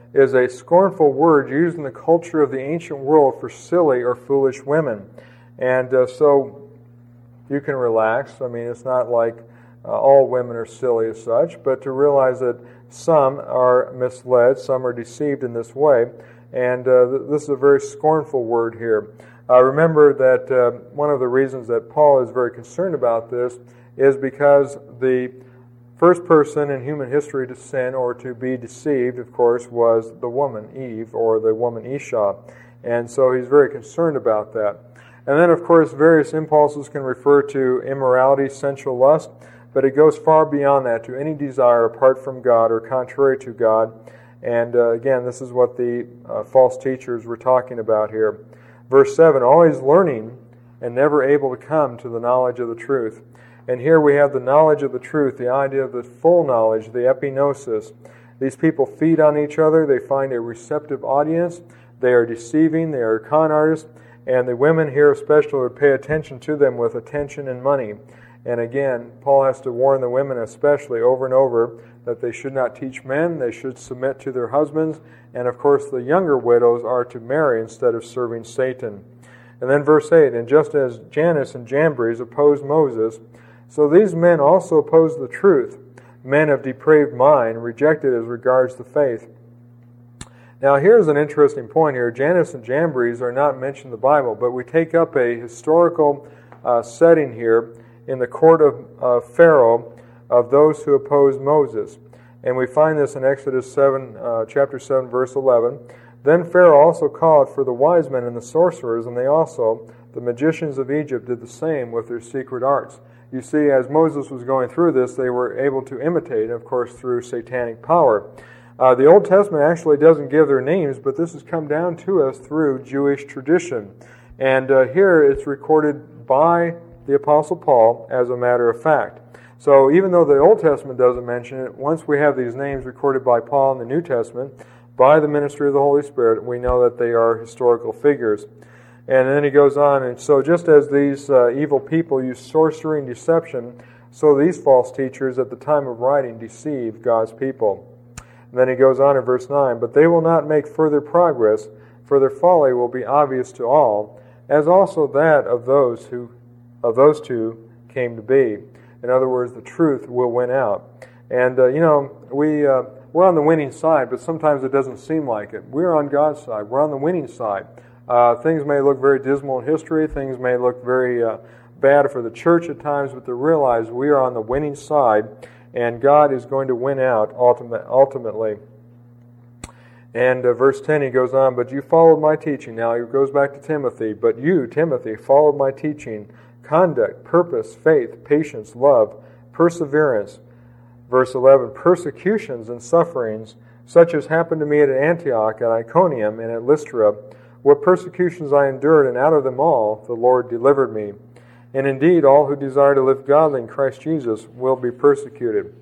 is a scornful word used in the culture of the ancient world for silly or foolish women. And so you can relax. I mean, it's not like all women are silly as such, but to realize that some are misled, some are deceived in this way. And this is a very scornful word here. Remember that one of the reasons that Paul is very concerned about this is because the first person in human history to sin or to be deceived, of course, was the woman, Eve, or the woman Esau. And so he's very concerned about that. And then, of course, various impulses can refer to immorality, sensual lust, but it goes far beyond that, to any desire apart from God or contrary to God. And again, this is what the false teachers were talking about here. Verse 7, always learning and never able to come to the knowledge of the truth. And here we have the knowledge of the truth, the idea of the full knowledge, the epignosis. These people feed on each other. They find a receptive audience. They are deceiving. They are con artists. And the women here especially would pay attention to them with attention and money. And again, Paul has to warn the women especially over and over that they should not teach men. They should submit to their husbands. And of course, the younger widows are to marry instead of serving Satan. And then verse 8, and just as Jannes and Jambres opposed Moses, so these men also oppose the truth, men of depraved mind, rejected as regards the faith. Now here's an interesting point here. Jannes and Jambres are not mentioned in the Bible, but we take up a historical setting here in the court of Pharaoh of those who opposed Moses. And we find this in Exodus 7, chapter 7, verse 11. Then Pharaoh also called for the wise men and the sorcerers, and they also, the magicians of Egypt, did the same with their secret arts. You see, as Moses was going through this, they were able to imitate, of course, through satanic power. The Old Testament actually doesn't give their names, but this has come down to us through Jewish tradition. And here it's recorded by the Apostle Paul as a matter of fact. So even though the Old Testament doesn't mention it, once we have these names recorded by Paul in the New Testament, by the ministry of the Holy Spirit, we know that they are historical figures. And then he goes on, and so just as these evil people use sorcery and deception, so these false teachers at the time of writing deceive God's people. And then he goes on in verse 9, but they will not make further progress, for their folly will be obvious to all, as also that of those two came to be. In other words, the truth will win out. And we're on the winning side, but sometimes it doesn't seem like it. We're on God's side. We're on the winning side. Things may look very dismal in history. Things may look very bad for the church at times, but to realize we are on the winning side, and God is going to win out ultimately. And verse 10, he goes on, but you followed my teaching. Now he goes back to Timothy. But you, Timothy, followed my teaching, conduct, purpose, faith, patience, love, perseverance. Verse 11, persecutions and sufferings, such as happened to me at Antioch, at Iconium, and at Lystra, what persecutions I endured, and out of them all the Lord delivered me. And indeed, all who desire to live godly in Christ Jesus will be persecuted.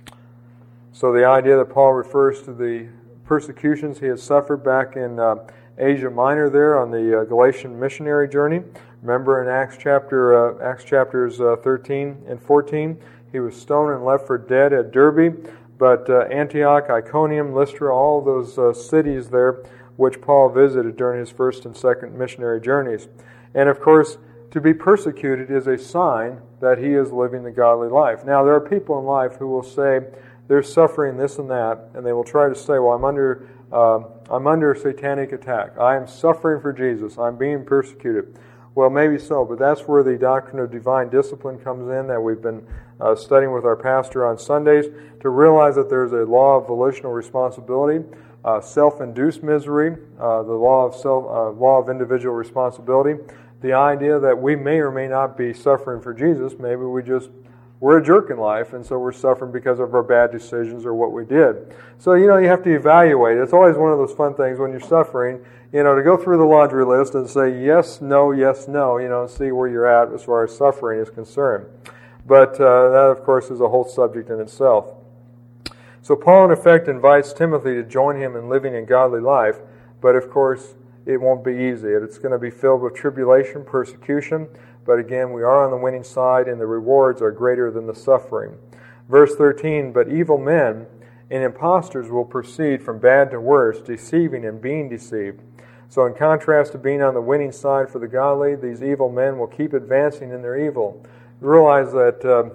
So the idea that Paul refers to the persecutions he had suffered back in Asia Minor there on the Galatian missionary journey. Remember in Acts chapters 13 and 14, he was stoned and left for dead at Derbe. But Antioch, Iconium, Lystra, all those cities there which Paul visited during his first and second missionary journeys. And of course, to be persecuted is a sign that he is living the godly life. Now, there are people in life who will say they're suffering this and that, and they will try to say, well, I'm under satanic attack. I am suffering for Jesus. I'm being persecuted. Well, maybe so, but that's where the doctrine of divine discipline comes in that we've been studying with our pastor on Sundays, to realize that there's a law of volitional responsibility, self-induced misery, the law of individual responsibility, the idea that we may or may not be suffering for Jesus. Maybe we're a jerk in life, and so we're suffering because of our bad decisions or what we did. So, you have to evaluate. It's always one of those fun things when you're suffering, to go through the laundry list and say yes, no, and see where you're at as far as suffering is concerned. But that, of course, is a whole subject in itself. So Paul, in effect, invites Timothy to join him in living a godly life, but, of course, it won't be easy. It's going to be filled with tribulation, persecution, but again, we are on the winning side, and the rewards are greater than the suffering. Verse 13, but evil men and impostors will proceed from bad to worse, deceiving and being deceived. So in contrast to being on the winning side for the godly, these evil men will keep advancing in their evil. Realize that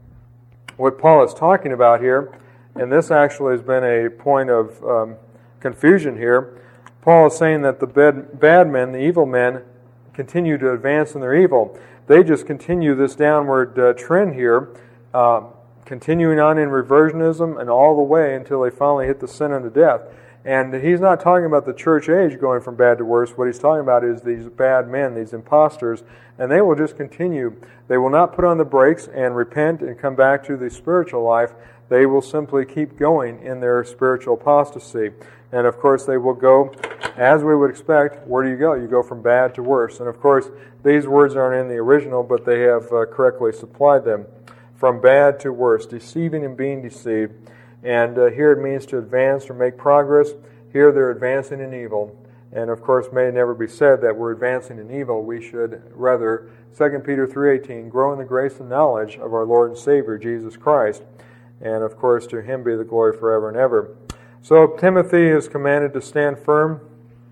what Paul is talking about here, and this actually has been a point of confusion here, Paul is saying that the bad men, the evil men, continue to advance in their evil. They just continue this downward trend here, continuing on in reversionism and all the way until they finally hit the sin unto death. And he's not talking about the church age going from bad to worse. What he's talking about is these bad men, these imposters, and they will just continue. They will not put on the brakes and repent and come back to the spiritual life. They will simply keep going in their spiritual apostasy. And of course they will go, as we would expect, where do you go? You go from bad to worse. And of course these words aren't in the original, but they have correctly supplied them. From bad to worse, deceiving and being deceived. And here it means to advance or make progress. Here they're advancing in evil. And of course, may it never be said that we're advancing in evil. We should rather, 2 Peter 3:18, grow in the grace and knowledge of our Lord and Savior, Jesus Christ. And of course, to Him be the glory forever and ever. So Timothy is commanded to stand firm.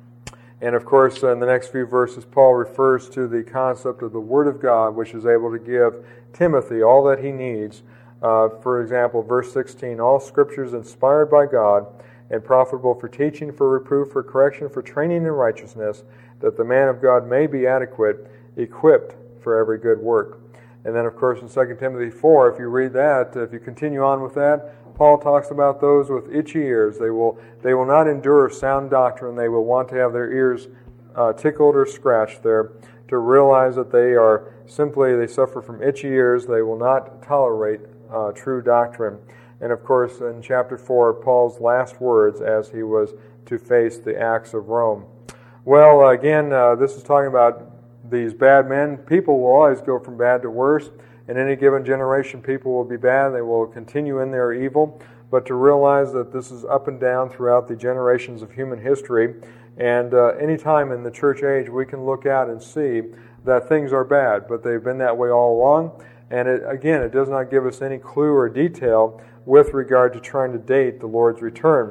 And of course, in the next few verses, Paul refers to the concept of the Word of God, which is able to give Timothy all that he needs. For example, verse 16, all Scripture is inspired by God and profitable for teaching, for reproof, for correction, for training in righteousness, that the man of God may be adequate, equipped for every good work. And then, of course, in 2 Timothy 4, if you read that, if you continue on with that, Paul talks about those with itchy ears. They will not endure sound doctrine. They will want to have their ears tickled or scratched there, to realize that they suffer from itchy ears. They will not tolerate true doctrine. And of course, in chapter 4, Paul's last words as he was to face the acts of Rome. Well, again, this is talking about these bad men. People will always go from bad to worse. In any given generation, people will be bad. They will continue in their evil. But to realize that this is up and down throughout the generations of human history, and any time in the church age, we can look out and see that things are bad, but they've been that way all along. And it does not give us any clue or detail with regard to trying to date the Lord's return.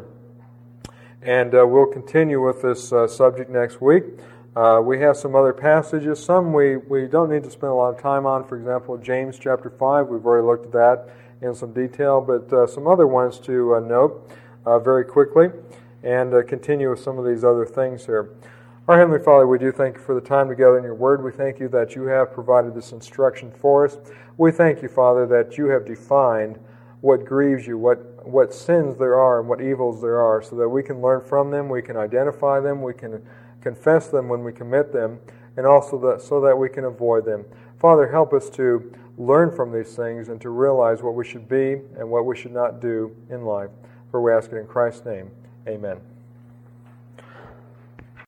And we'll continue with this subject next week. We have some other passages. Some we don't need to spend a lot of time on. For example, James chapter 5, we've already looked at that in some detail, but some other ones to note very quickly, and continue with some of these other things here. Our Heavenly Father, we do thank you for the time together in your Word. We thank you that you have provided this instruction for us. We thank you, Father, that you have defined what grieves you, what sins there are and what evils there are, so that we can learn from them, we can identify them, we can confess them when we commit them, and also so that we can avoid them. Father, help us to learn from these things and to realize what we should be and what we should not do in life. For we ask it in Christ's name. Amen.